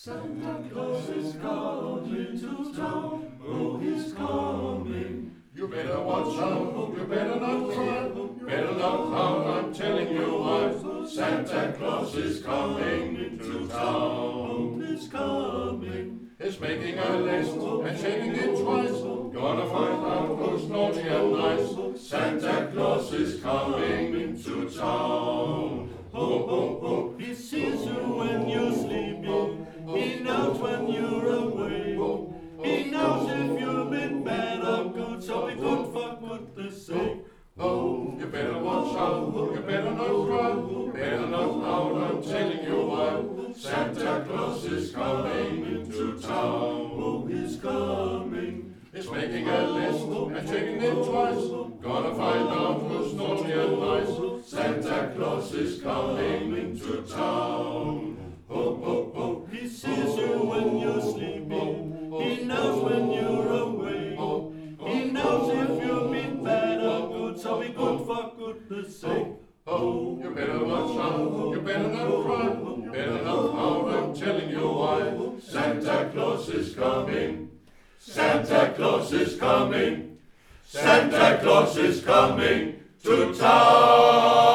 Santa Claus is coming to town. Oh, he's coming. You better watch out, you better not cry, you better not pout, I'm telling you why. Santa Claus is coming to town. He's coming. He's making a list and checking it twice. Gonna find out who's naughty and nice. Santa Claus is coming to town. Ho, ho, ho. He sees you when you're sleeping. He knows when you're awake. He knows if you've been bad or good, so be good for goodness sake. Oh, you better watch out, you better not cry, better not pout, I'm telling you why. Santa Claus is coming to town. Oh, he's coming. He's making a list and checking it twice. Gonna find out who's naughty and nice. Santa Claus is coming to town. Ho, ho, ho. He sees you when you're sleeping. He knows when you're awake. He knows if you've been bad or good, so be good for goodness sake. Oh, you better watch out, you better not cry, you better not pout, I'm telling you why. Santa Claus is coming. Santa Claus is coming. Santa Claus is coming to town.